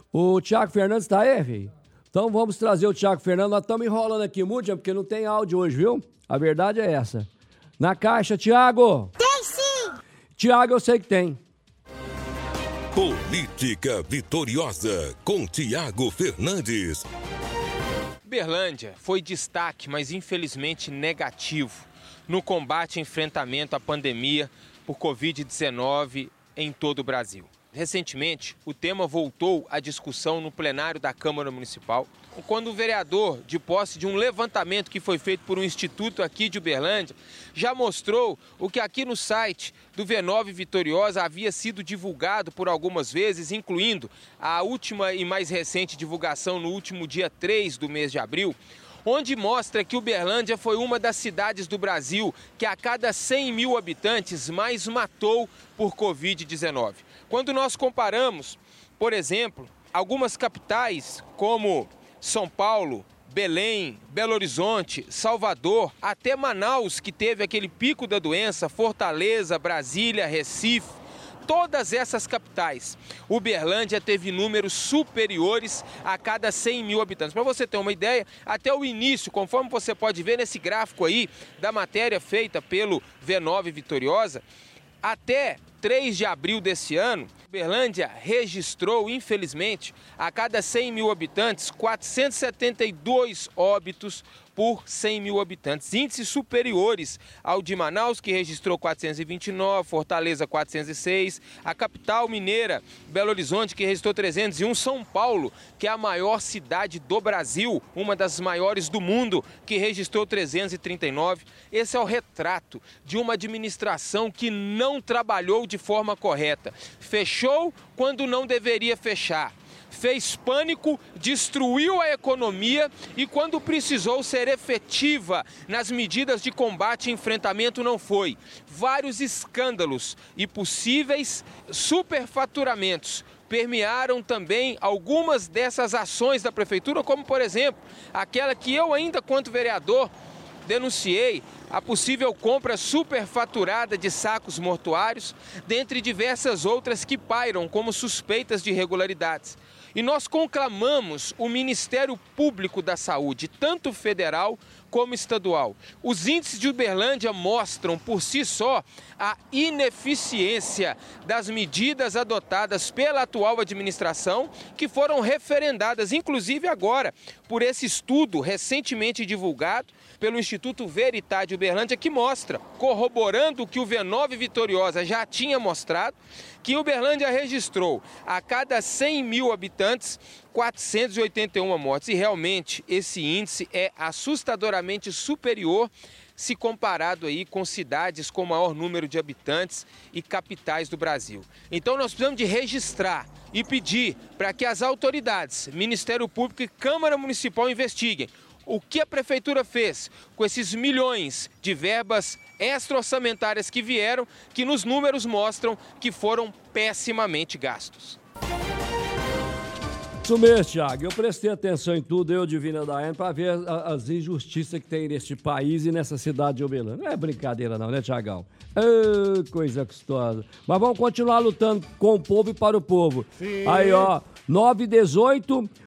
O Thiago Fernandes tá aí, filho? Então vamos trazer o Thiago Fernandes. Nós estamos enrolando aqui muito, porque não tem áudio hoje, viu? A verdade é essa. Na caixa, Thiago! Tem sim! Thiago, eu sei que tem. Política Vitoriosa, com Thiago Fernandes. Uberlândia foi destaque, mas infelizmente negativo, no combate e enfrentamento à pandemia por Covid-19 em todo o Brasil. Recentemente, o tema voltou à discussão no plenário da Câmara Municipal, quando o vereador, de posse de um levantamento que foi feito por um instituto aqui de Uberlândia, já mostrou o que aqui no site do V9 Vitoriosa havia sido divulgado por algumas vezes, incluindo a última e mais recente divulgação no último dia 3 do mês de abril, onde mostra que Uberlândia foi uma das cidades do Brasil que a cada 100 mil habitantes mais matou por Covid-19. Quando nós comparamos, por exemplo, algumas capitais como São Paulo, Belém, Belo Horizonte, Salvador, até Manaus, que teve aquele pico da doença, Fortaleza, Brasília, Recife, todas essas capitais, Uberlândia teve números superiores a cada 100 mil habitantes. Para você ter uma ideia, até o início, conforme você pode ver nesse gráfico aí da matéria feita pelo V9 Vitoriosa, até 3 de abril desse ano, Uberlândia registrou, infelizmente, a cada 100 mil habitantes, 472 óbitos por 100 mil habitantes. Índices superiores ao de Manaus, que registrou 429, Fortaleza 406, a capital mineira, Belo Horizonte, que registrou 301, São Paulo, que é a maior cidade do Brasil, uma das maiores do mundo, que registrou 339. Esse é o retrato de uma administração que não trabalhou de forma correta. Fechou quando não deveria fechar. Fez pânico, destruiu a economia e quando precisou ser efetiva nas medidas de combate e enfrentamento não foi. Vários escândalos e possíveis superfaturamentos permearam também algumas dessas ações da prefeitura, como por exemplo, aquela que eu ainda, quanto vereador, denunciei, a possível compra superfaturada de sacos mortuários, dentre diversas outras que pairam como suspeitas de irregularidades. E nós conclamamos o Ministério Público da Saúde, tanto federal como estadual. Os índices de Uberlândia mostram por si só a ineficiência das medidas adotadas pela atual administração, que foram referendadas, inclusive agora, por esse estudo recentemente divulgado pelo Instituto Veritá de Uberlândia, que mostra, corroborando o que o V9 Vitoriosa já tinha mostrado, que Uberlândia registrou a cada 100 mil habitantes 481 mortes. E realmente esse índice é assustadoramente superior se comparado aí com cidades com maior número de habitantes e capitais do Brasil. Então nós precisamos de registrar e pedir para que as autoridades, Ministério Público e Câmara Municipal investiguem o que a Prefeitura fez com esses milhões de verbas extra-orçamentárias que vieram, que nos números mostram que foram pessimamente gastos. Isso mesmo, Thiago. Eu prestei atenção em tudo, eu, Divina Daiane, para ver as injustiças que tem neste país e nessa cidade de Uberlândia. Não é brincadeira não, né, Thiagão? Coisa gostosa. Mas vamos continuar lutando com o povo e para o povo. Sim. Aí, ó, 9h18...